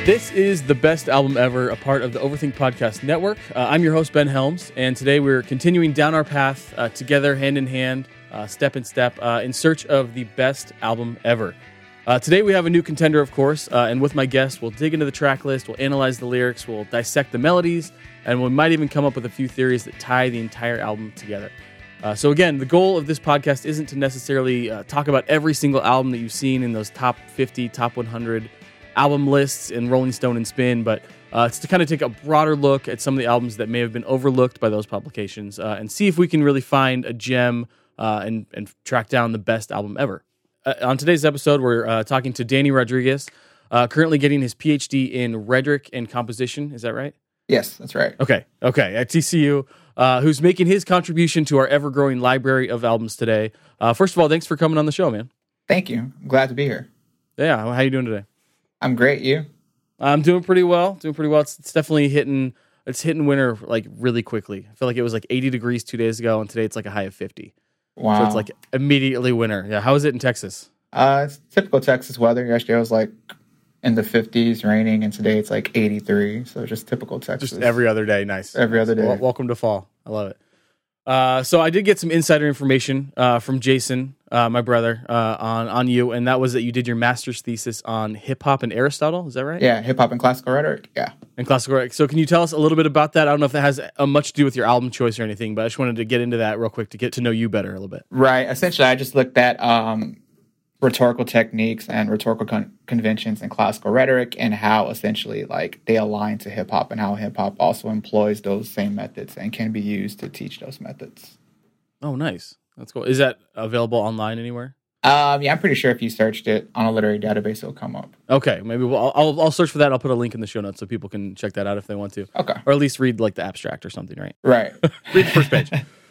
This is the best album ever, a part of the Overthink Podcast Network. I'm your host, Ben Helms, and today we're continuing down our path together, hand in hand, step in step, in search of the best album ever. Today we have a new contender, of course, and with my guest, we'll dig into the track list, we'll analyze the lyrics, we'll dissect the melodies, and we might even come up with a few theories that tie the entire album together. So again, the goal of this podcast isn't to necessarily talk about every single album that you've seen in those top 50, top 100 album lists in Rolling Stone and Spin, but it's to kind of take a broader look at some of the albums that may have been overlooked by those publications and see if we can really find a gem and track down the best album ever. On today's episode, we're talking to Danny Rodriguez, currently getting his PhD in rhetoric and composition. Is that right? Yes, that's right. Okay, at TCU, who's making his contribution to our ever-growing library of albums today. First of all, thanks for coming on the show, man. Thank you. I'm glad to be here. Yeah, how you doing today? I'm great. You? I'm doing pretty well. It's definitely hitting winter like really quickly. I feel like it was like 80 degrees 2 days ago, and today it's like a high of 50. Wow. So it's like immediately winter. Yeah. How is it in Texas? It's typical Texas weather. Yesterday it was like in the 50s, raining, and today it's like 83. So just typical Texas. Just every other day. Nice. Every other day. Welcome to fall. I love it. So I did get some insider information from Jason, my brother, on you, and that was that you did your master's thesis on hip hop and Aristotle. Is that right? Yeah, hip hop and classical rhetoric. Yeah, and classical rhetoric. So can you tell us a little bit about that? I don't know if that has much to do with your album choice or anything, but I just wanted to get into that real quick to get to know you better a little bit. Right. Essentially, I just looked at rhetorical techniques and rhetorical conventions in classical rhetoric and how essentially like they align to hip hop and how hip hop also employs those same methods and can be used to teach those methods. Oh, nice. That's cool. Is that available online anywhere? Yeah, I'm pretty sure if you searched it on a literary database, it'll come up. Okay, maybe I'll search for that. I'll put a link in the show notes so people can check that out if they want to. Okay. Or at least read like the abstract or something, right? Right. Read the first page.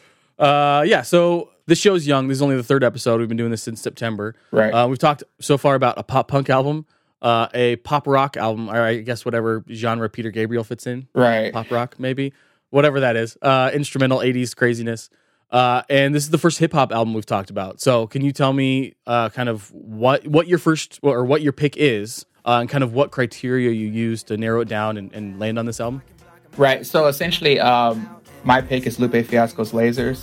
Yeah, so this show's young. This is only the third episode. We've been doing this since September. Right. We've talked so far about a pop punk album, a pop rock album, or I guess whatever genre Peter Gabriel fits in. Right. Pop rock, maybe. Whatever that is. Instrumental 80s craziness. And this is the first hip hop album we've talked about. So can you tell me kind of what your first or what your pick is and kind of what criteria you use to narrow it down and land on this album? Right. So essentially, my pick is Lupe Fiasco's Lasers.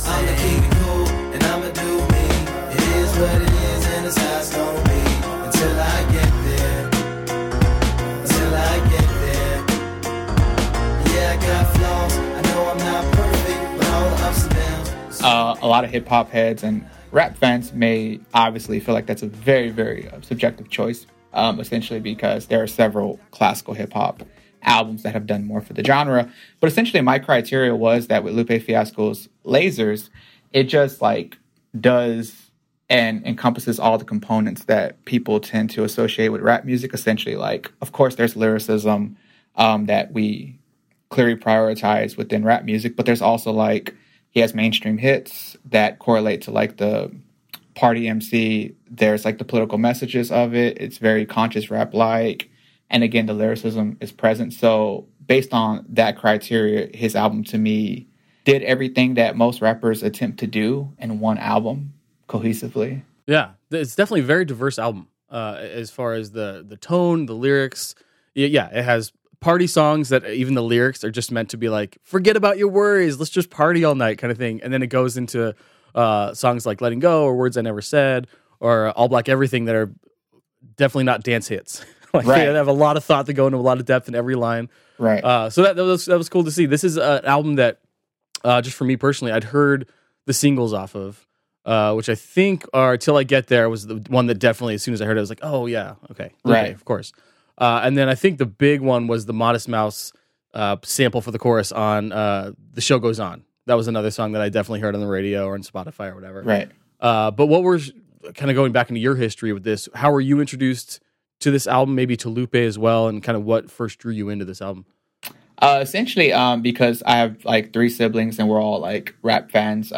A lot of hip hop heads and rap fans may obviously feel like that's a very, very subjective choice, essentially because there are several classical hip hop albums that have done more for the genre. But essentially my criteria was that with Lupe Fiasco's Lasers, it just like does and encompasses all the components that people tend to associate with rap music. Essentially, like, of course, there's lyricism that we clearly prioritize within rap music, but there's also like, he has mainstream hits that correlate to like the party MC. There's like the political messages of it. It's very conscious rap-like. And again, the lyricism is present. So based on that criteria, his album to me did everything that most rappers attempt to do in one album cohesively. Yeah, it's definitely a very diverse album as far as the tone, the lyrics. Yeah, it has party songs that even the lyrics are just meant to be like, forget about your worries, let's just party all night kind of thing. And then it goes into songs like Letting Go or Words I Never Said or All Black Everything that are definitely not dance hits. Like right. They have a lot of thought that go into a lot of depth in every line. Right. So that was cool to see. This is an album that, just for me personally, I'd heard the singles off of, which I think are Till I Get There was the one that definitely, as soon as I heard it, I was like, oh yeah, okay, right, of course. And then I think the big one was the Modest Mouse sample for the chorus on The Show Goes On. That was another song that I definitely heard on the radio or on Spotify or whatever. Right. But what were kind of going back into your history with this? How were you introduced to this album, maybe to Lupe as well, and kind of what first drew you into this album? Essentially, because I have like 3 siblings and we're all like rap fans.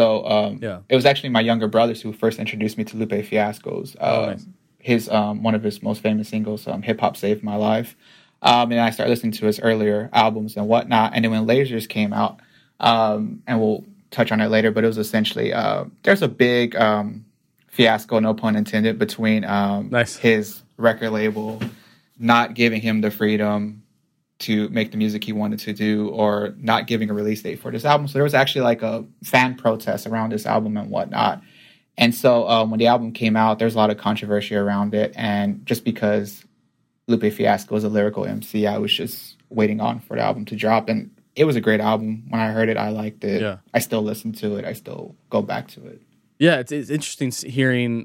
So it was actually my younger brothers who first introduced me to Lupe Fiasco's. Nice. His one of his most famous singles, Hip Hop Saved My Life. And I started listening to his earlier albums and whatnot. And then when Lasers came out, and we'll touch on it later, but it was essentially, there's a big fiasco, no pun intended, between his record label not giving him the freedom to make the music he wanted to do, or not giving a release date for this album. So there was actually like a fan protest around this album and whatnot. And so when the album came out, there's a lot of controversy around it. And just because Lupe Fiasco is a lyrical MC, I was just waiting on for the album to drop. And it was a great album. When I heard it, I liked it. Yeah. I still listen to it. I still go back to it. Yeah, it's interesting hearing,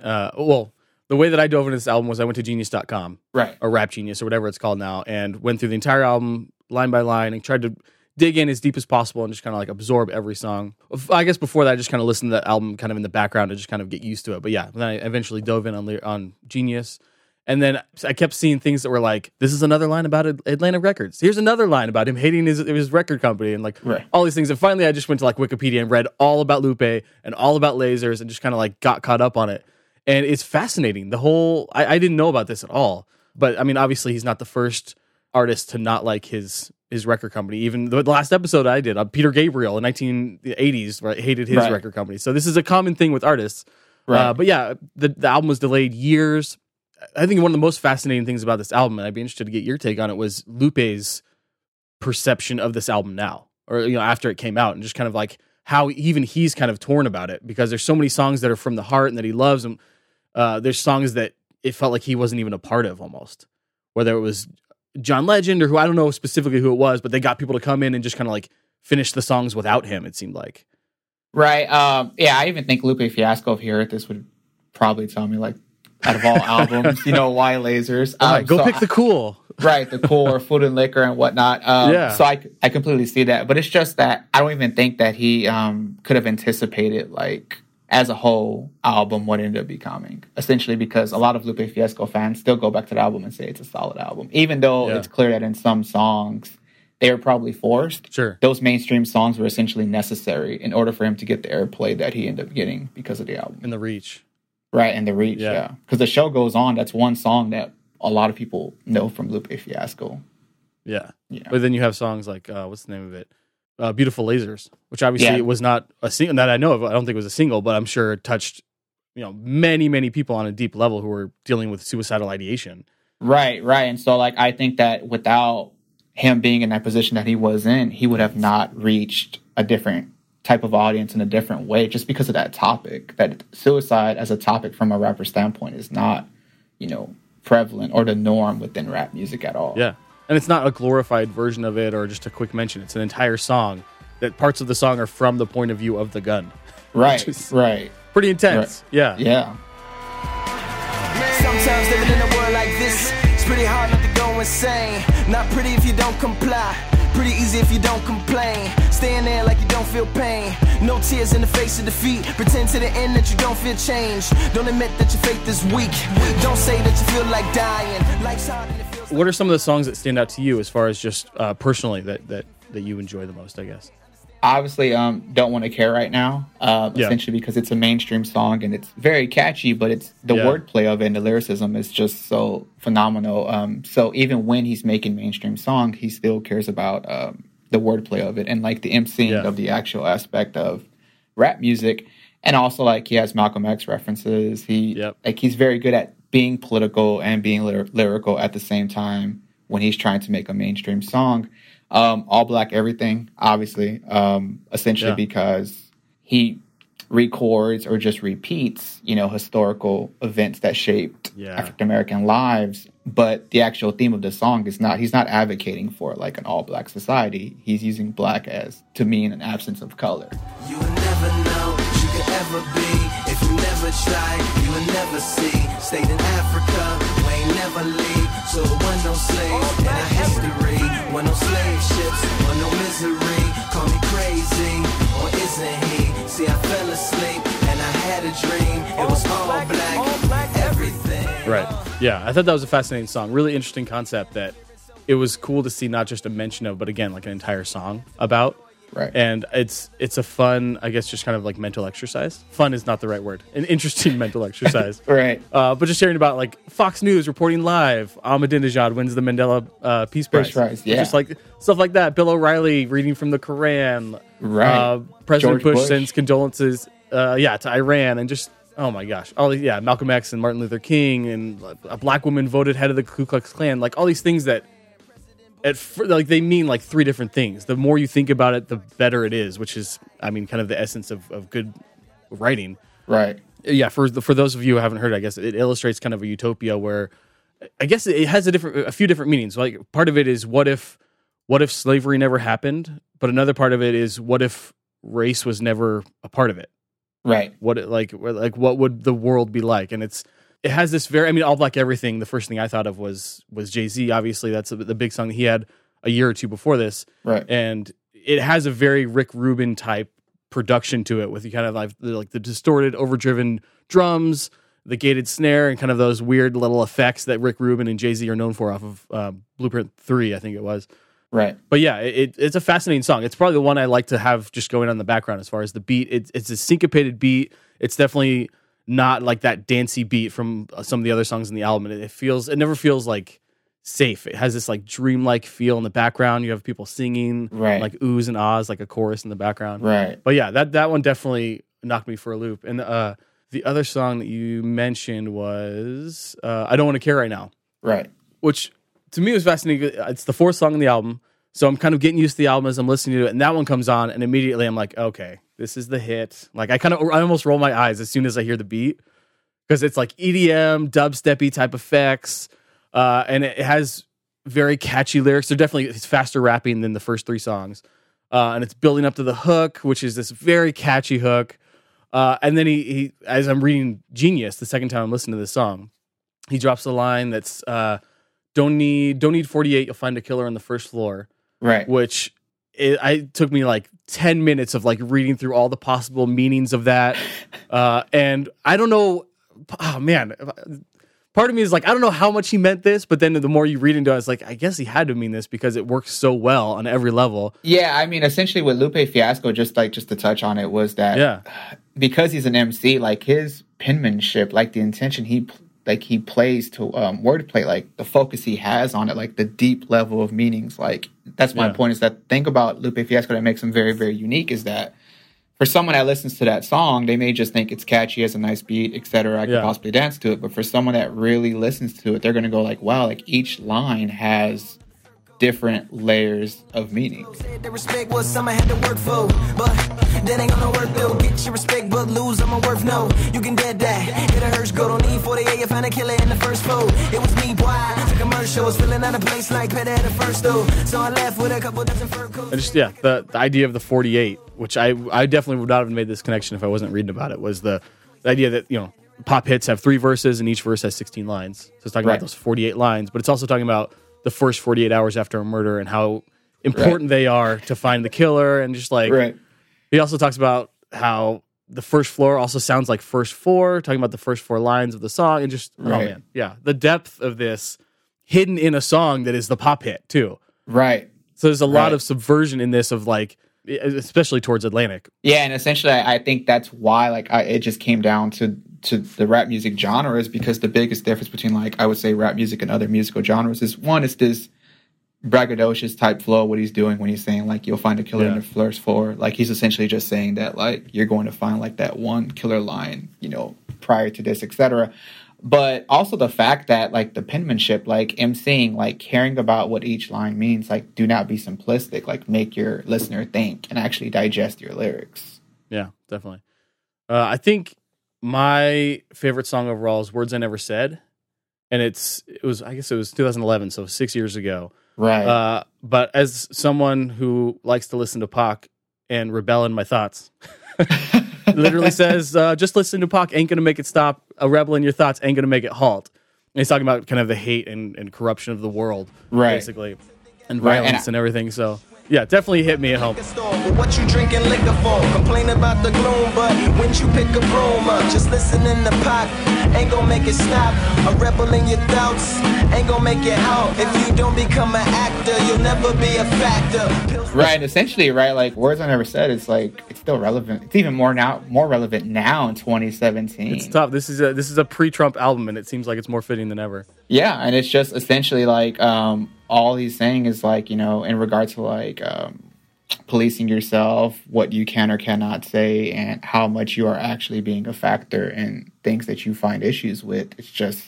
the way that I dove into this album was I went to Genius.com, Right. or Rap Genius, or whatever it's called now, and went through the entire album line by line and tried to dig in as deep as possible and just kind of like absorb every song. I guess before that, I just kind of listened to the album kind of in the background to just kind of get used to it. But yeah, then I eventually dove in on Genius. And then I kept seeing things that were like, this is another line about Atlantic Records. Here's another line about him hating his record company and like all these things. And finally, I just went to like Wikipedia and read all about Lupe and all about lasers and just kind of like got caught up on it. And it's fascinating. The whole, I didn't know about this at all. But I mean, obviously, he's not the first artist to not like his record company. Even the last episode I did, Peter Gabriel in 1980s hated his record company. So this is a common thing with artists. Right. But yeah, the album was delayed years. I think one of the most fascinating things about this album, and I'd be interested to get your take on it, was Lupe's perception of this album now, or after it came out, and just kind of like how even he's kind of torn about it, because there's so many songs that are from the heart and that he loves, and there's songs that it felt like he wasn't even a part of almost, whether it was John Legend or who, I don't know specifically who it was, but they got people to come in and just kind of like finish the songs without him, it seemed like. Right. Yeah, I even think Lupe Fiasco, if he heard this, would probably tell me like, out of all albums, why lasers? Go pick the cool. Right, the cool, or Food and Liquor and whatnot. So I completely see that. But it's just that I don't even think that he could have anticipated, like, as a whole album, what it ended up becoming. Essentially because a lot of Lupe Fiasco fans still go back to the album and say it's a solid album. Even though it's clear that in some songs, they were probably forced. Sure. Those mainstream songs were essentially necessary in order for him to get the airplay that he ended up getting because of the album. And the reach. Right, and the reach, yeah. Because the show goes on. That's one song that a lot of people know from Lupe Fiasco. Yeah. But then you have songs like, what's the name of it? Beautiful Lasers, which obviously was not a single that I know of. I don't think it was a single, but I'm sure it touched, many, many people on a deep level who were dealing with suicidal ideation. Right. And so, like, I think that without him being in that position that he was in, he would have not reached a different type of audience in a different way, just because of that topic. That suicide as a topic from a rapper standpoint is not, prevalent or the norm within rap music at all. Yeah. And it's not a glorified version of it or just a quick mention. It's an entire song that parts of the song are from the point of view of the gun. Right. Pretty intense. Right. Yeah. Sometimes living in a world like this, it's pretty hard not to go insane. Not pretty if you don't comply. Pretty easy if you don't complain. Staying there like you don't feel pain. No tears in the face of defeat. Pretend to the end that you don't feel change. Don't admit that your faith is weak. Don't say that you feel like dying. Life's hard and it feels. What are some of the songs that stand out to you as far as just personally that you enjoy the most, I guess? Obviously, Don't Want to Care Right Now, essentially because it's a mainstream song and it's very catchy, but it's the wordplay of it and the lyricism is just so phenomenal. So even when he's making mainstream songs, he still cares about the wordplay of it and like the emceeing of the actual aspect of rap music. And also, like, he has Malcolm X references. He's very good at being political and being lyrical at the same time when he's trying to make a mainstream song. All Black Everything, obviously, essentially because he records or just repeats, historical events that shaped African American lives. But the actual theme of the song is he's not advocating for like an all black society. He's using black as to mean an absence of color. You will never know what you could ever be. If you never try, you will never see. Stayed in Africa, we ain't never leave. So there was no slaves in our history. Were no slave ships, or no misery. Call me crazy, or isn't he? See, I fell asleep, and I had a dream. It was all black, everything. Right. Yeah, I thought that was a fascinating song. Really interesting concept that it was cool to see not just a mention of, but again, like an entire song about. Right. And it's a fun, I guess, just kind of like mental exercise. Fun is not the right word. An interesting mental exercise. Right. But just hearing about like Fox News reporting live, Ahmadinejad wins the Mandela Peace Prize. Yeah. Just like stuff like that. Bill O'Reilly reading from the Quran. Right. President Bush sends condolences to Iran, and just Oh my gosh! Malcolm X and Martin Luther King, and a black woman voted head of the Ku Klux Klan. Like all these things that, they mean like three different things. The more you think about it, the better it is. Which is, I mean, kind of the essence of good writing. Right. Yeah. For those of you who haven't heard, I guess it illustrates kind of a utopia where, I guess it has a few different meanings. Like part of it is what if slavery never happened, but another part of it is what if race was never a part of it. Right. What would the world be like? And it has this very, I mean, All Black Everything. The first thing I thought of was Jay-Z. Obviously, that's the big song that he had a year or two before this. Right. And it has a very Rick Rubin type production to it, with kind of like the distorted, overdriven drums, the gated snare, and kind of those weird little effects that Rick Rubin and Jay-Z are known for off of Blueprint 3, I think it was. Right. But yeah, it's a fascinating song. It's probably the one I like to have just going on in the background as far as the beat. It's a syncopated beat. It's definitely not like that dancey beat from some of the other songs in the album. It never feels like safe. It has this like dreamlike feel in the background. You have people singing, right, like oohs and ahs, like a chorus in the background. Right. But yeah, that one definitely knocked me for a loop. And the other song that you mentioned was I Don't Want to Care Right Now. Right. Which to me was fascinating. It's the fourth song on the album, so I'm kind of getting used to the album as I'm listening to it, and that one comes on, and immediately I'm like, okay, this is the hit. Like I almost roll my eyes as soon as I hear the beat, because it's like EDM, dubsteppy type effects, and it has very catchy lyrics. It's faster rapping than the first three songs, and it's building up to the hook, which is this very catchy hook. And then he, as I'm reading Genius, the second time I'm listening to this song, he drops a line that's don't need 48, you'll find a killer on the first floor. Right. Which it took me like 10 minutes of like reading through all the possible meanings of that. And I don't know, oh man, part of me is like, I don't know how much he meant this, but then the more you read into it, it's like, I guess he had to mean this because it works so well on every level. Yeah, I mean, essentially with Lupe Fiasco, just to touch on it, was that because he's an MC, like his penmanship, like the intention he plays to wordplay, like the focus he has on it, like the deep level of meanings. Like that's my point, is that thing about Lupe Fiasco that makes him very, very unique is that for someone that listens to that song, they may just think it's catchy, has a nice beat, etc. I could possibly dance to it. But for someone that really listens to it, they're going to go like, wow, like each line has different layers of meaning. The respect was some I had to work for, but that ain't gonna work though. Get your respect, but lose, I'm worth no. You can dead that. Hit a Hirsch, go, don't need 48, you find a killer in the first foe. It was me, boy. The commercial was filling out a place like Petty at the first though. So I left with a couple dozen fur coats. And just the idea of the 48, which I definitely would not have made this connection if I wasn't reading about it, was the idea that, you know, pop hits have 3 verses and each verse has 16 lines. So it's talking about those 48 lines, but it's also talking about the first 48 hours after a murder and how important they are to find the killer. And just like, he also talks about how the first floor also sounds like first 4, talking about the first 4 lines of the song. And just, oh man, the depth of this hidden in a song that is the pop hit too. Right. So there's a lot of subversion in this, of like, especially towards Atlantic. Yeah. And essentially I think that's why it just came down to the rap music genre, is because the biggest difference between, like, I would say rap music and other musical genres is, one, is this braggadocious type flow, what he's doing when he's saying, like, you'll find a killer in the first 4. Like, he's essentially just saying that, like, you're going to find, like, that one killer line, you know, prior to this, etc. But also the fact that, like, the penmanship, like, emceeing, like, caring about what each line means, like, do not be simplistic, like, make your listener think and actually digest your lyrics. Yeah, definitely. I think my favorite song overall is Words I Never Said. And it was 2011, so 6 years ago. Right. But as someone who likes to listen to Pac and rebel in my thoughts, literally says, just listen to Pac, ain't gonna make it stop. A rebel in your thoughts ain't gonna make it halt. And he's talking about kind of the hate and corruption of the world, basically, and violence and everything. So yeah, definitely hit me at home. What you drinking liquor for? Complain about the gloom, but when you pick a broom up, just listen in the Pac, ain't gonna make it stop. A rebel in your doubts ain't gonna make it out. If you don't become an actor, you'll never be a factor. Right, essentially, right, like Words I Never Said, it's like, it's still relevant. It's even more relevant now in 2017. It's tough. This is a pre-Trump album, and it seems like it's more fitting than ever. Yeah, and it's just essentially like all he's saying is, like, you know, in regard to, like, policing yourself, what you can or cannot say, and how much you are actually being a factor in things that you find issues with. It's just,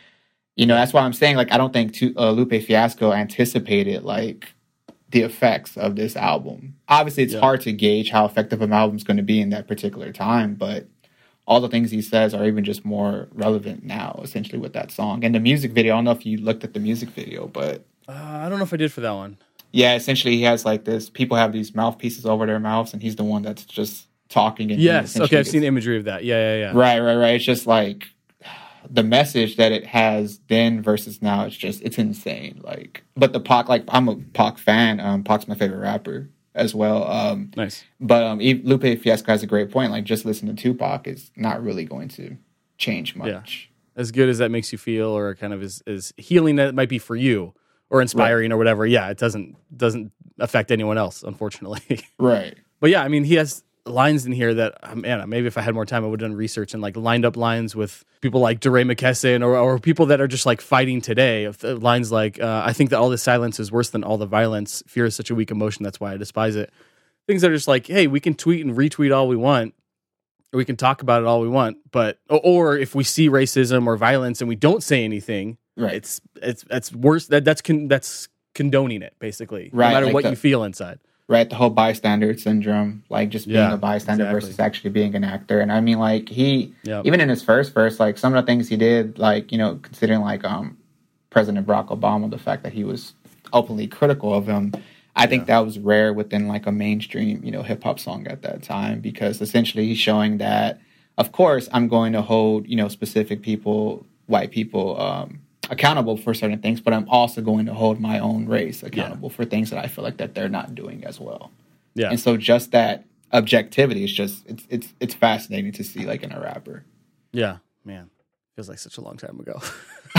that's why I'm saying, like, I don't think Lupe Fiasco anticipated, like, the effects of this album. Obviously, it's hard to gauge how effective an album's going to be in that particular time, but all the things he says are even just more relevant now, essentially, with that song. And the music video, I don't know if you looked at the music video, but... I don't know if I did for that one. Yeah, essentially, he has, like, this... People have these mouthpieces over their mouths, and he's the one that's just talking. And yes, okay, I've seen imagery of that. Yeah. Right. It's just, like, the message that it has then versus now, it's insane. Like, but the Pac, like, I'm a Pac fan. Pac's my favorite rapper as well. Nice. But Lupe Fiasco has a great point. Like, just listening to Tupac is not really going to change much. Yeah. As good as that makes you feel, or kind of as healing that it might be for you, or inspiring, or whatever. Yeah, it doesn't affect anyone else, unfortunately. Right. But yeah, I mean, he has lines in here that, man, maybe if I had more time, I would have done research and like lined up lines with people like DeRay McKesson or people that are just like fighting today. Lines like, I think that all this silence is worse than all the violence. Fear is such a weak emotion. That's why I despise it. Things that are just like, hey, we can tweet and retweet all we want. Or we can talk about it all we want. But, or if we see racism or violence and we don't say anything, right, it's worse. That's condoning it, basically. Right, no matter like what you feel inside. Right, the whole bystander syndrome, like just being a bystander versus actually being an actor. And I mean, like, even in his first verse, like some of the things he did, like, considering like President Barack Obama, the fact that he was openly critical of him, I think that was rare within like a mainstream, hip hop song at that time, because essentially he's showing that, of course, I'm going to hold, specific people, white people, accountable for certain things, but I'm also going to hold my own race accountable for things that I feel like that they're not doing as well. Yeah. And so just that objectivity is just it's fascinating to see, like, in a rapper. Yeah, man. Feels like such a long time ago.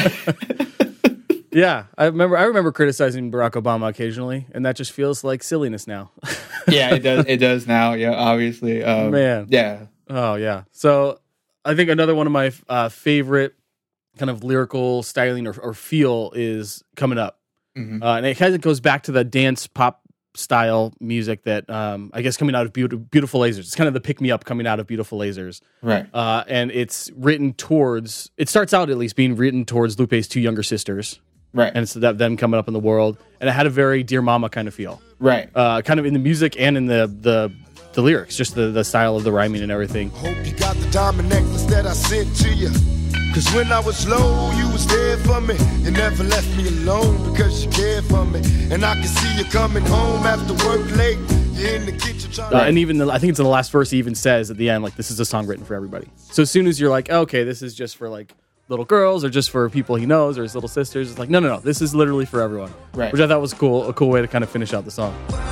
Yeah, I remember criticizing Barack Obama occasionally, and that just feels like silliness now. Yeah, it does. It does now. Yeah, obviously. Man. Yeah. Oh, yeah. So I think another one of my favorite kind of lyrical styling or feel is coming up. Mm-hmm. And it kind of goes back to the dance pop style music that I guess coming out of Beautiful Lasers. It's kind of the pick me up coming out of Beautiful Lasers. Right. And it's written towards, it starts out at least being written towards Lupe's two younger sisters. Right. And it's them coming up in the world. And it had a very Dear Mama kind of feel. Right. Kind of in the music and in the lyrics, just the style of the rhyming and everything. Hope you got the diamond necklace that I sent to you. Cause when I was low, you was there for me. You never left me alone because you cared for me. And I can see you coming home after work late. You're in the kitchen trying and even I think it's in the last verse, he even says at the end, like, this is a song written for everybody. So as soon as you're like, okay, this is just for like little girls or just for people he knows or his little sisters, it's like, no, this is literally for everyone. Right. Which I thought was cool, a cool way to kind of finish out the song.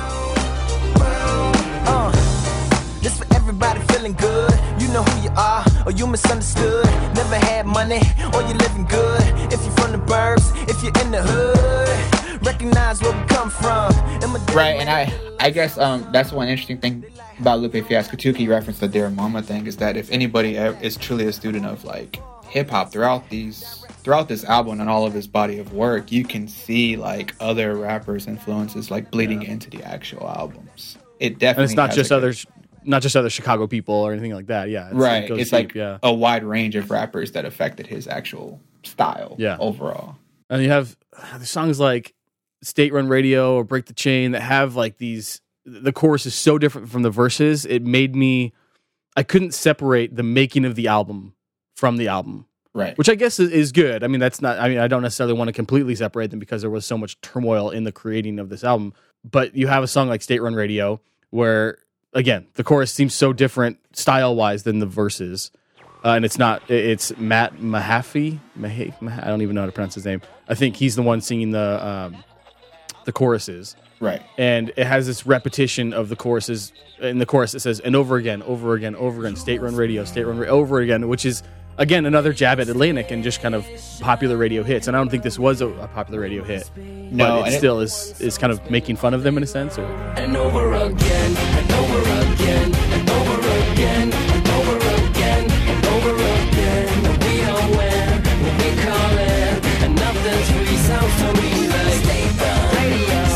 This for everybody feeling good. You know who you are, or you misunderstood. Never had money, or you living good. If you're from the burbs, if you're in the hood, recognize where we come from. Right, and I guess that's one interesting thing about Lupe Fiasco too. He referenced the Dear Mama thing, is that if anybody is truly a student of like hip hop throughout this album and all of his body of work, you can see like other rappers' influences like bleeding into the actual albums. It definitely, and it's not just other Chicago people or anything like that. Yeah. It's deep, like a wide range of rappers that affected his actual style overall. And you have songs like State Run Radio or Break the Chain that have like these, the chorus is so different from the verses. It made I couldn't separate the making of the album from the album. Right. Which I guess is good. I mean, I don't necessarily want to completely separate them because there was so much turmoil in the creating of this album. But you have a song like State Run Radio where, again, the chorus seems so different style-wise than the verses. And it's Matt Mahaffey. I don't even know how to pronounce his name. I think he's the one singing the choruses. Right. And it has this repetition of the choruses. In the chorus, it says, and over again, State Run Radio, over again, which is, again, another jab at Atlantic and just kind of popular radio hits. And I don't think this was a popular radio hit. No, but it still is kind of making fun of them in a sense. Or? And over again, and over again, and over again, and over again, and over again. We don't win, we call it, and nothing's free. Sounds to me like State Run Radio.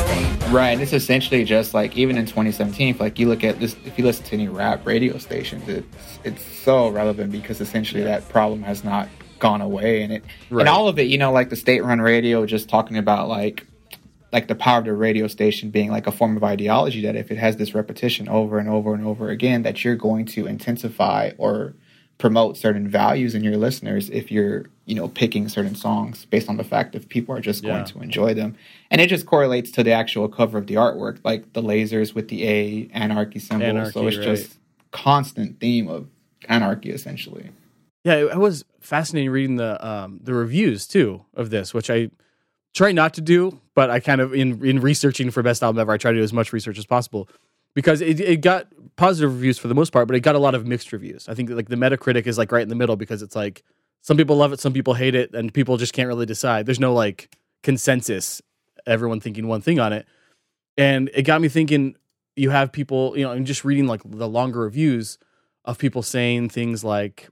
Right, and it's essentially just like even in 2017, if like you look at this, if you listen to any rap radio stations, it's so relevant because essentially that problem has not gone away, and and all of it, you know, like the state-run radio, just talking about like the power of the radio station being like a form of ideology, that if it has this repetition over and over and over again, that you're going to intensify or promote certain values in your listeners if you're, you know, picking certain songs based on the fact that people are just going to enjoy them. And it just correlates to the actual cover of the artwork, like the lasers with the anarchy symbol. So it's just constant theme of anarchy, essentially. Yeah, it was fascinating reading the reviews too of this, which I try not to do, but I kind of in researching for Best Album Ever, I try to do as much research as possible. Because it got positive reviews for the most part, but it got a lot of mixed reviews. I think like the Metacritic is like right in the middle because it's like some people love it, some people hate it, and people just can't really decide. There's no like consensus, everyone thinking one thing on it. And it got me thinking, you have people, you know, I'm just reading like the longer reviews of people saying things like,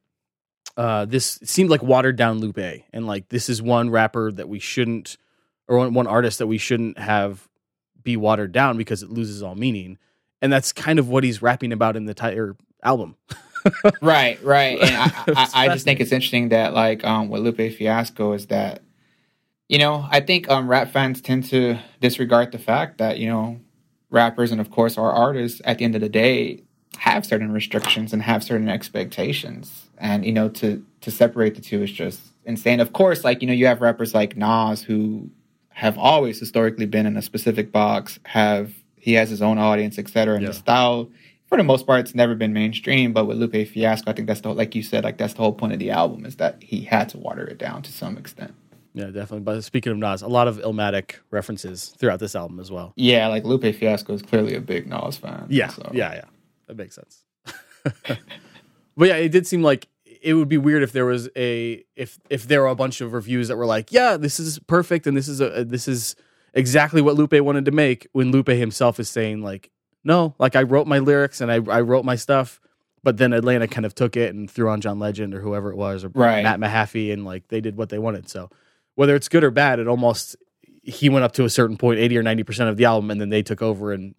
this seemed like watered down Lupe, and like this is one rapper that we shouldn't, or one artist that we shouldn't have be watered down because it loses all meaning. And that's kind of what he's rapping about in the entire album. Right. And I just think it's interesting that, like, with Lupe Fiasco is that, you know, I think rap fans tend to disregard the fact that, you know, rappers and, of course, our artists, at the end of the day, have certain restrictions and have certain expectations. And, you know, to separate the two is just insane. Of course, like, you know, you have rappers like Nas who have always historically been in a specific box, he has his own audience, etc. And the style, for the most part, it's never been mainstream. But with Lupe Fiasco, I think that's like you said, like that's the whole point of the album, is that he had to water it down to some extent. Yeah, definitely. But speaking of Nas, a lot of Illmatic references throughout this album as well. Yeah, like Lupe Fiasco is clearly a big Nas fan. Yeah, so. yeah, that makes sense. But yeah, it did seem like it would be weird if there was if there were a bunch of reviews that were like, yeah, this is perfect and this is exactly what Lupe wanted to make, when Lupe himself is saying like, no, like I wrote my lyrics and I wrote my stuff, but then Atlanta kind of took it and threw on John Legend or whoever it was, or Matt Mahaffey, and like they did what they wanted. So whether it's good or bad, he went up to a certain point, 80 or 90% of the album, and then they took over and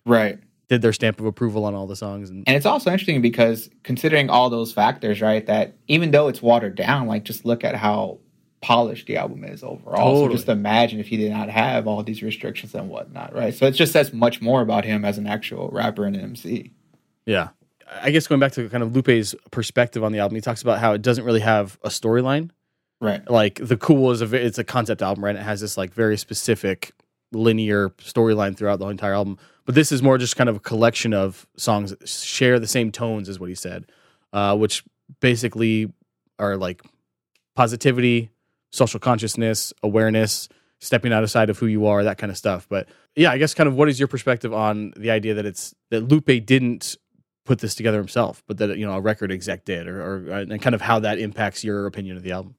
did their stamp of approval on all the songs. And it's also interesting because considering all those factors, right, that even though it's watered down, like just look at how polished the album is overall. Totally. So just imagine if he did not have all these restrictions and whatnot, right? So it just says much more about him as an actual rapper and an MC. Yeah. I guess going back to kind of Lupe's perspective on the album, he talks about how it doesn't really have a storyline. Right. Like The Cool it's a concept album, right? It has this like very specific linear storyline throughout the entire album. But this is more just kind of a collection of songs that share the same tones, is what he said, which basically are like positivity, social consciousness, awareness, stepping outside of who you are, that kind of stuff. But yeah, I guess kind of what is your perspective on the idea that that Lupe didn't put this together himself, but that, you know, a record exec did, or and kind of how that impacts your opinion of the album?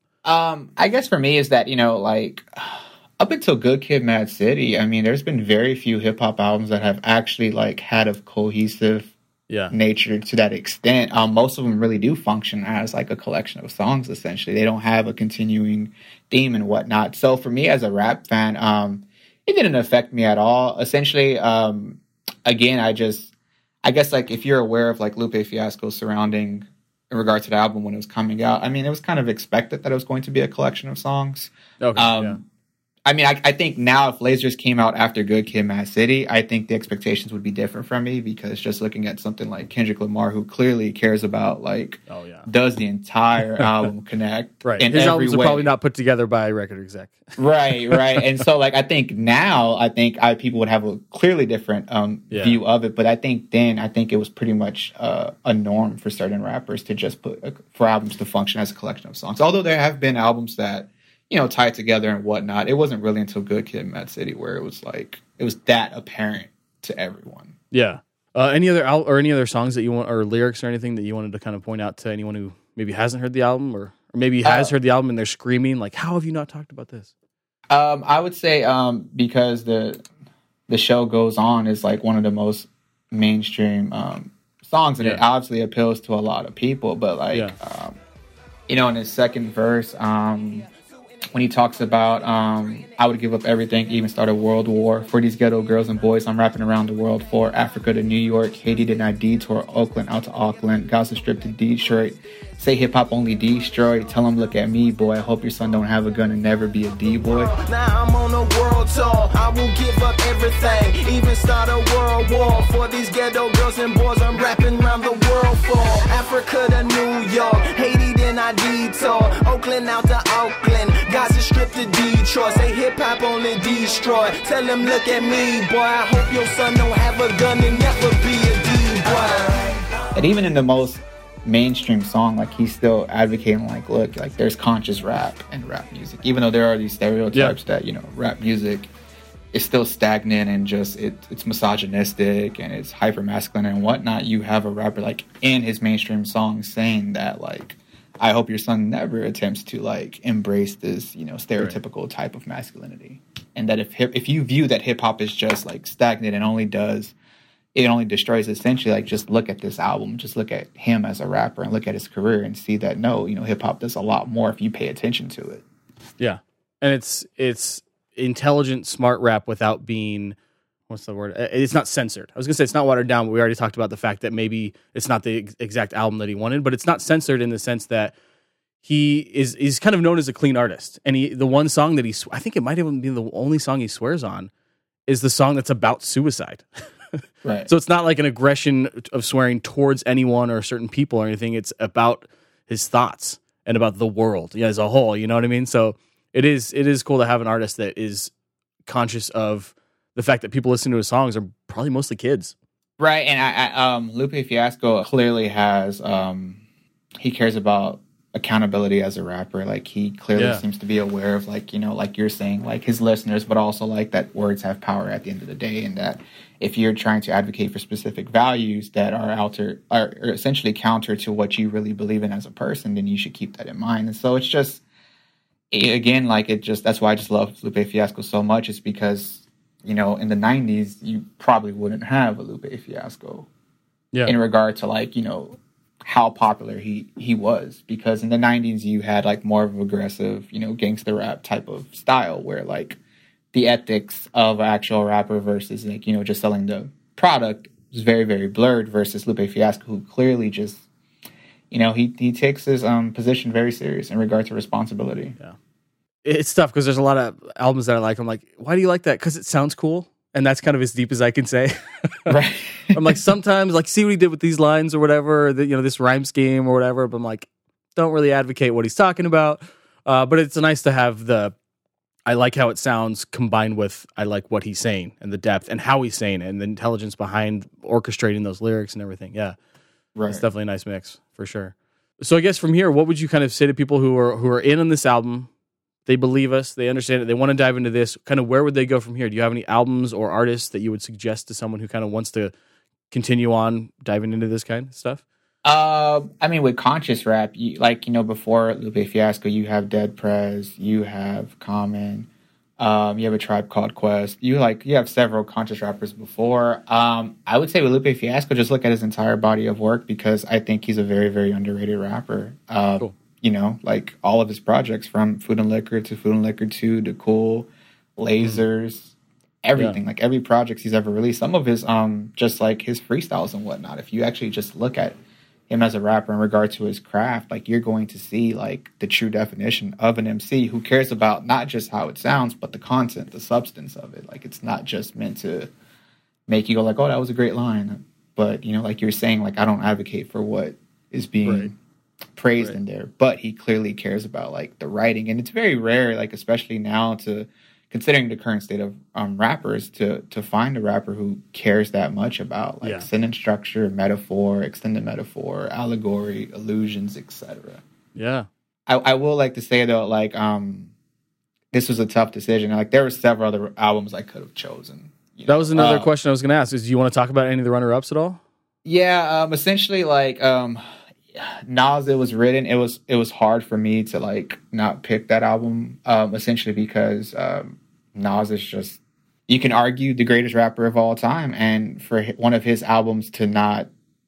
I guess for me is that, you know, like up until Good Kid, Mad City, I mean, there's been very few hip hop albums that have actually like had a cohesive nature to that extent. Most of them really do function as like a collection of songs, essentially. They don't have a continuing theme and whatnot. So for me as a rap fan, it didn't affect me at all. Essentially, again, I guess like if you're aware of like Lupe Fiasco surrounding in regard to the album when it was coming out, I mean, it was kind of expected that it was going to be a collection of songs. Okay, I mean, I think now if Lasers came out after Good Kid, Mad City, I think the expectations would be different from me, because just looking at something like Kendrick Lamar, who clearly cares about, like, does the entire album connect? Right. His albums are probably not put together by a record exec. Right. And so, like, I think now, people would have a clearly different view of it. But I think it was pretty much a norm for certain rappers to just for albums to function as a collection of songs. Although there have been albums that, you know, tied together and whatnot. It wasn't really until Good Kid, Mad City where it was that apparent to everyone. Yeah. Any other songs that you want, or lyrics or anything that you wanted to kind of point out to anyone who maybe hasn't heard the album, or maybe has heard the album and they're screaming like, how have you not talked about this? I would say because the show goes on is like one of the most mainstream songs, and it obviously appeals to a lot of people. But like, you know, in his second verse, when he talks about I would give up everything, even start a world war for these ghetto girls and boys. I'm rapping around the world for Africa to New York, Haiti to I detour, Oakland out to Auckland, Gaza Strip to Detroit. Say hip hop only destroy. Tell them look at me, boy. I hope your son don't have a gun and never be a D-boy. Now I'm on a world tour. I will give up everything, even start a world war for these ghetto girls and boys. I'm rapping around the world for Africa to New York, Haiti then I detour, Oakland out to Auckland, Gaza Strip to Detroit. Say hip hop only destroy. Tell them look at me, boy. I hope your son don't have a gun and never be a D-boy. And even in the most mainstream song, like he's still advocating like, look, like there's conscious rap and rap music, even though there are these stereotypes that, you know, rap music is still stagnant and just it's misogynistic and it's hyper masculine and whatnot. You have a rapper like in his mainstream song saying that, like, I hope your son never attempts to like embrace this, you know, stereotypical type of masculinity. And that if you view that hip hop is just like stagnant and only destroys, essentially, like, just look at this album, just look at him as a rapper and look at his career and see that, no, you know, hip hop does a lot more if you pay attention to it. Yeah. And it's intelligent, smart rap without being, what's the word? It's not censored. I was going to say it's not watered down, but we already talked about the fact that maybe it's not the exact album that he wanted, but it's not censored in the sense that he's kind of known as a clean artist. And the one song that I think it might even be the only song he swears on, is the song that's about suicide. Right. So it's not like an aggression of swearing towards anyone or certain people or anything. It's about his thoughts and about the world, as a whole. You know what I mean? So it is cool to have an artist that is conscious of the fact that people listening to his songs are probably mostly kids. Right. And Lupe Fiasco clearly has he cares about accountability as a rapper. Like, he clearly seems to be aware of, like, you know, like you're saying, like, his listeners, but also like that words have power at the end of the day, and that if you're trying to advocate for specific values that are essentially counter to what you really believe in as a person, then you should keep that in mind. And so it's just, again, like, that's why I just love Lupe Fiasco so much. It's because, you know, in the 90s, you probably wouldn't have a Lupe Fiasco in regard to, like, you know, how popular he was, because in the 90s you had like more of an aggressive, you know, gangster rap type of style where like the ethics of an actual rapper versus, like, you know, just selling the product was very, very blurred, versus Lupe Fiasco, who clearly just, you know, he takes his position very serious in regard to responsibility. Yeah. It's tough because there's a lot of albums that I like. I'm like, why do you like that? Because it sounds cool. And that's kind of as deep as I can say. Right. I'm like, sometimes, like, see what he did with these lines or whatever, you know, this rhyme scheme or whatever. But I'm like, don't really advocate what he's talking about. But it's nice to have I like how it sounds combined with I like what he's saying and the depth and how he's saying it and the intelligence behind orchestrating those lyrics and everything. Yeah. Right. It's definitely a nice mix for sure. So I guess from here, what would you kind of say to people who are in on this album? They believe us, they understand it, they want to dive into this. Kind of where would they go from here? Do you have any albums or artists that you would suggest to someone who kind of wants to continue on diving into this kind of stuff? I mean, with conscious rap, before Lupe Fiasco, you have Dead Prez, you have Common, you have A Tribe Called Quest. You have several conscious rappers before. I would say with Lupe Fiasco, just look at his entire body of work, because I think he's a very, very underrated rapper. Cool. You know, like all of his projects, from Food and Liquor to Food and Liquor 2 to Cool, Lasers, everything. Like every project he's ever released. Some of his just like his freestyles and whatnot. If you actually just look at him as a rapper in regard to his craft, like, you're going to see like the true definition of an MC who cares about not just how it sounds, but the content, the substance of it. Like, it's not just meant to make you go like, oh, that was a great line. But, you know, like you're saying, like, I don't advocate for what is being praised in there, but he clearly cares about like the writing. And it's very rare, like, especially now, considering the current state of rappers, to find a rapper who cares that much about like sentence structure, metaphor, extended metaphor, allegory, allusions, etc. Yeah. I will like to say though, like, this was a tough decision. Like, there were several other albums I could have chosen. That was another question I was going to ask, is, do you want to talk about any of the runner-ups at all? Yeah. Essentially, like, Nas, it was written. It was hard for me to like not pick that album. Essentially because Nas is just, you can argue, the greatest rapper of all time, and for one of his albums to not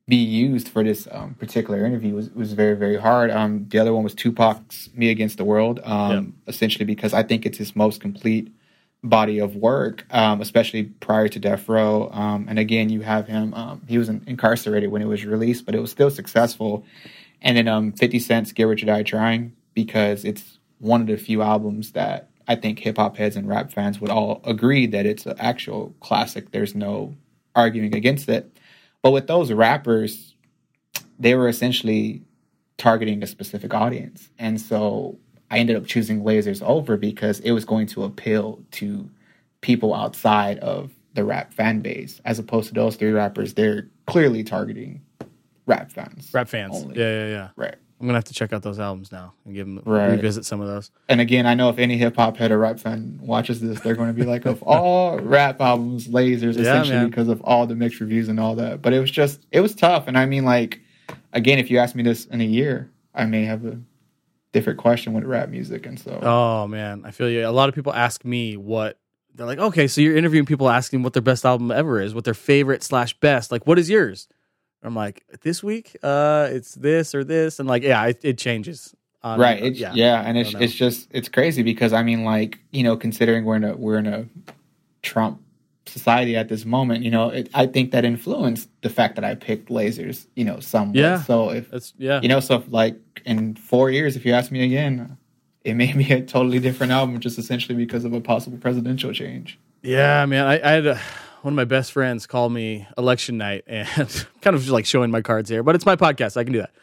be used for this particular interview was very, very hard. The other one was Tupac's "Me Against the World," essentially because I think it's his most complete body of work, especially prior to Death Row. And again, you have him. He was incarcerated when it was released, but it was still successful. And then 50 Cent's "Get Rich or Die Trying," because it's one of the few albums that I think hip hop heads and rap fans would all agree that it's an actual classic. There's no arguing against it. But with those rappers, they were essentially targeting a specific audience. And so I ended up choosing Lasers over because it was going to appeal to people outside of the rap fan base, as opposed to those three rappers. They're clearly targeting rap fans. Rap fans. Only. Yeah. Right. I'm going to have to check out those albums now and give them Right. revisit some of those. And again, I know if any hip hop head or rap fan watches this, they're going to be like, of all rap albums, Lasers, essentially, man. because of all the mixed reviews and all that. But it was tough. And I mean, like, again, if you ask me this in a year, I may have a different question with rap music. And so, Oh, man. I feel you. A lot of people ask me they're like, okay, so you're interviewing people asking what their best album ever is, what their favorite / best. Like, what is yours? I'm like, this week, it's this or this. And like, yeah, it changes. right. And it's crazy because I mean, like, you know, considering we're in a Trump society at this moment, you know, I think that influenced the fact that I picked Lasers, you know, somewhat. Yeah. So if like in 4 years, if you ask me again, it may be a totally different album, just essentially because of a possible presidential change. Yeah, man. I had one of my best friends call me election night, and kind of just like showing my cards here, but it's my podcast. I can do that.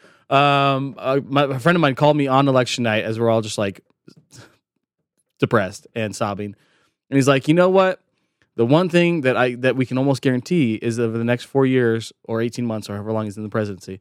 A friend of mine called me on election night as we're all just like depressed and sobbing. And he's like, you know what? The one thing that we can almost guarantee is that over the next 4 years or 18 months or however long he's in the presidency,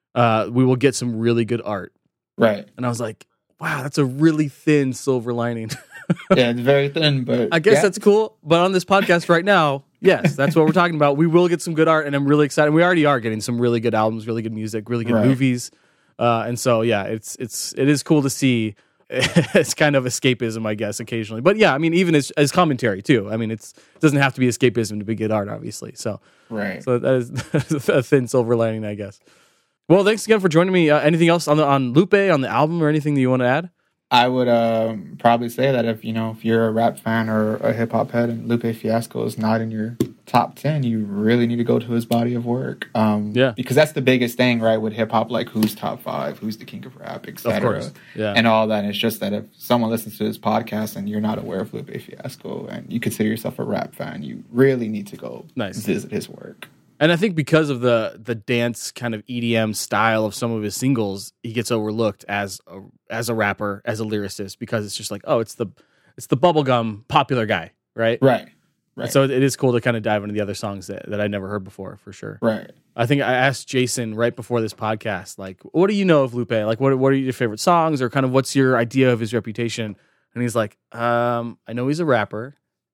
we will get some really good art. Right. And I was like, wow, that's a really thin silver lining. Yeah, it's very thin, but I guess that's cool. But on this podcast right now, yes, that's what we're talking about. We will get some good art, and I'm really excited. We already are getting some really good albums, really good music, really good movies. And so, yeah, it is cool to see. It's kind of escapism, I guess, occasionally. But yeah, I mean, even as commentary too. I mean, it doesn't have to be escapism to be good art, obviously. So so that is a thin silver lining, I guess. Well, thanks again for joining me. Anything else on Lupe, on the album, or anything that you want to add? I would probably say that if you're a rap fan or a hip hop head and Lupe Fiasco is not in your top 10, you really need to go to his body of work. Because that's the biggest thing, right, with hip hop, like who's top 5, who's the king of rap, etc. Of course. Yeah. And all that. And it's just that if someone listens to this podcast and you're not aware of Lupe Fiasco and you consider yourself a rap fan, you really need to go visit his work. And I think because of the dance kind of EDM style of some of his singles, he gets overlooked as a rapper, as a lyricist, because it's just like, oh, it's the bubblegum popular guy, right? Right. So it is cool to kind of dive into the other songs that I never heard before, for sure. Right. I think I asked Jason right before this podcast, like, what do you know of Lupe? Like, what are your favorite songs, or kind of what's your idea of his reputation? And he's like, I know he's a rapper.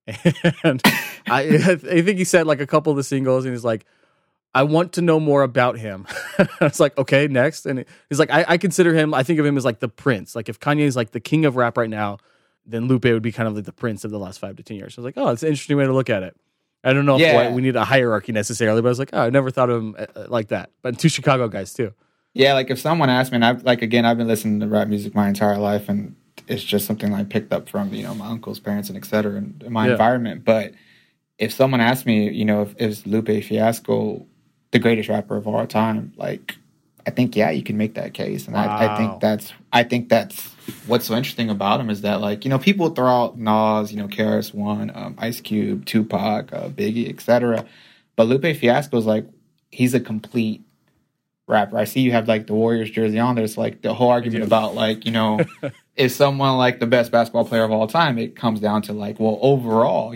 And I think he said like a couple of the singles, and he's like, I want to know more about him. I was like, okay, next. And he's like, I consider him, I think of him as like the prince. Like if Kanye's like the king of rap right now, then Lupe would be kind of like the prince of the last 5 to 10 years. So I was like, oh, it's an interesting way to look at it. I don't know if we need a hierarchy necessarily, but I was like, oh, I never thought of him like that. But 2 Chicago guys too. Yeah, like if someone asked me, and I've been listening to rap music my entire life, and it's just something I picked up from, my uncle's parents and et cetera, and my environment. But if someone asked me, if Lupe Fiasco the greatest rapper of all time, like, I think, you can make that case. And I think that's what's so interesting about him, is that, like, people throw out Nas, KRS-One, Ice Cube, Tupac, Biggie, etc. But Lupe Fiasco is like, he's a complete rapper. I see you have like the Warriors jersey on. There's like the whole argument about like, is someone like the best basketball player of all time? It comes down to like, well, overall,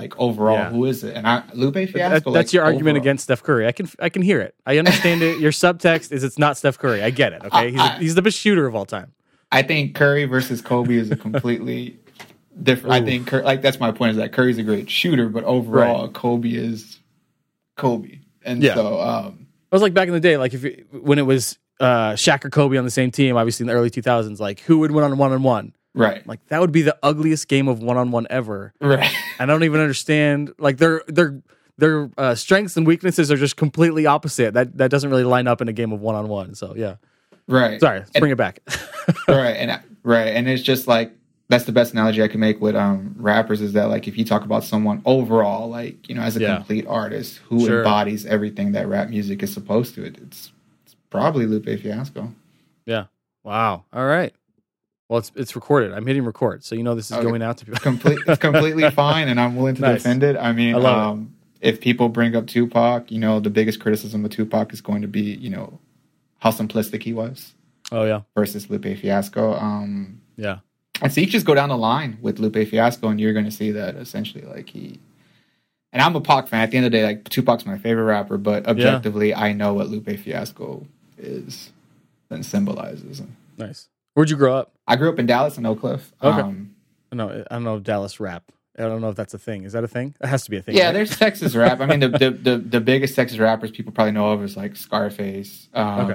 who is it? And Lupe Fiasco. That's your argument against Steph Curry. I can hear it. I understand it. Your subtext is it's not Steph Curry. I get it. Okay, he's the best shooter of all time. I think Curry versus Kobe is a completely different. I think that's my point, is that Curry's a great shooter, but overall, Kobe is Kobe. And so. It was like back in the day, like when it was Shaq or Kobe on the same team, obviously in the early 2000s, like who would win on one-on-one? Right. Like that would be the ugliest game of one-on-one ever. Right. I don't even understand. Like they're their strengths and weaknesses are just completely opposite. That doesn't really line up in a game of one-on-one. So yeah. Right. Sorry, let's bring it back. And it's just like that's the best analogy I can make with rappers is that like if you talk about someone overall, like, you know, as a complete artist who embodies everything that rap music is supposed to, it's probably Lupe Fiasco. Yeah. Wow. All right. Well, it's recorded. I'm hitting record, so you know this is going out to people. It's completely fine, and I'm willing to defend it. I mean, if people bring up Tupac, you know, the biggest criticism of Tupac is going to be, you know, how simplistic he was. Oh yeah. Versus Lupe Fiasco. Yeah. And so you just go down the line with Lupe Fiasco, and you're going to see that essentially, like and I'm a Pac fan. At the end of the day, like Tupac's my favorite rapper, but objectively, I know what Lupe Fiasco is and symbolizes. Nice. Where'd you grow up? I grew up in Dallas and Oak Cliff. Okay. No, I don't know Dallas rap. I don't know if that's a thing. Is that a thing? It has to be a thing. Yeah, right? There's Texas rap. I mean, the biggest Texas rappers people probably know of is like Scarface,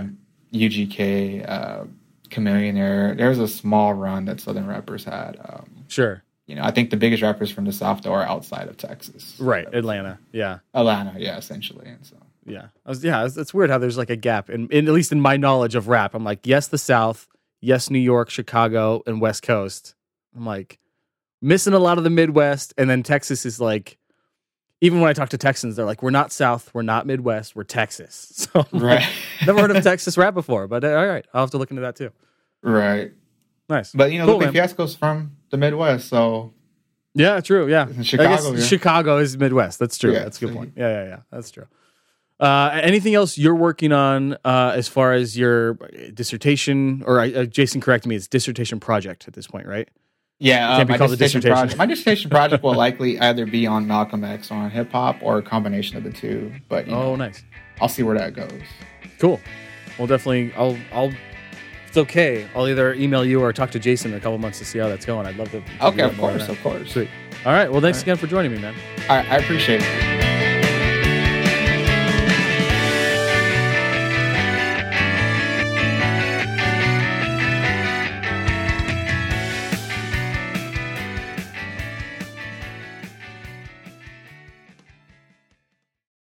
UGK, Chameleon. There's a small run that Southern rappers had. Sure. You know, I think the biggest rappers from the South though are outside of Texas. Right, Atlanta. Yeah. Atlanta, yeah, essentially. And so. Yeah. It's weird how there's like a gap in at least in my knowledge of rap. I'm like, yes, the South. Yes, New York, Chicago, and West Coast. I'm like missing a lot of the Midwest, and then Texas is like. Even when I talk to Texans, they're like, "We're not South, we're not Midwest, we're Texas." So right, never heard of Texas rap before, but all right, I'll have to look into that too. Right, nice. But you know, Lupe Fiasco's from the Midwest, so yeah, true. Yeah, Chicago. I guess Chicago is Midwest. That's true. That's a good point. Yeah. That's true. Anything else you're working on as far as your dissertation, or Jason, correct me, it's dissertation project at this point, right? Yeah, my dissertation project will likely either be on Malcolm X or on hip hop or a combination of the two. But nice. I'll see where that goes. Cool. Well, definitely. I'll. If it's okay, I'll either email you or talk to Jason in a couple months to see how that's going. I'd love to. Okay, of course. Sweet. All right. Well, thanks again for joining me, man. All right, I appreciate it.